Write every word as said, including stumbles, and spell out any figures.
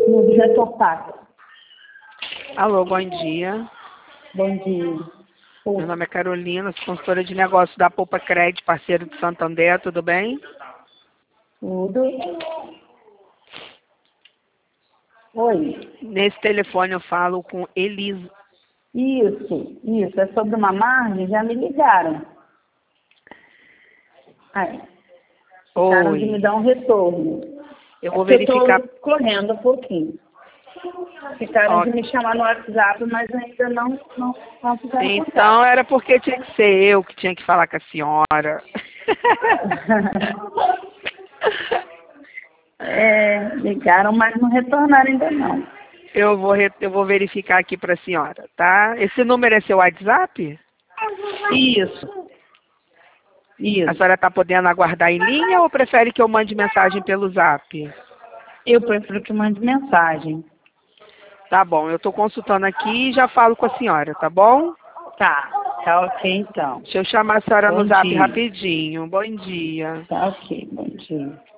no diretor Paco. Alô, bom dia. Bom dia. Meu nome é Carolina, sou consultora de negócios da Poupa Crédito, parceiro do Santander, tudo bem? Tudo. Oi. Nesse telefone eu falo com Elisa. Isso, isso. É sobre uma margem, já me ligaram. Aí. Ficaram de Oi. me dar um retorno. Eu É vou que verificar. eu tô correndo um pouquinho. Ficaram Ó, de me chamar no WhatsApp, mas ainda não, não, não fizeram então era porque tinha que ser eu que tinha que falar com a senhora. É, ligaram, mas não retornaram ainda não. Eu vou, re- eu vou verificar aqui para a senhora, tá? Esse número é seu WhatsApp? Isso, A isso. senhora está podendo aguardar em linha ou prefere que eu mande mensagem pelo Zap? Eu prefiro que mande mensagem. Tá bom, eu estou consultando aqui e já falo com a senhora, tá bom? Tá, tá ok então. Deixa eu chamar a senhora Bom no Zap dia. rapidinho. Bom dia. Tá ok, bom dia.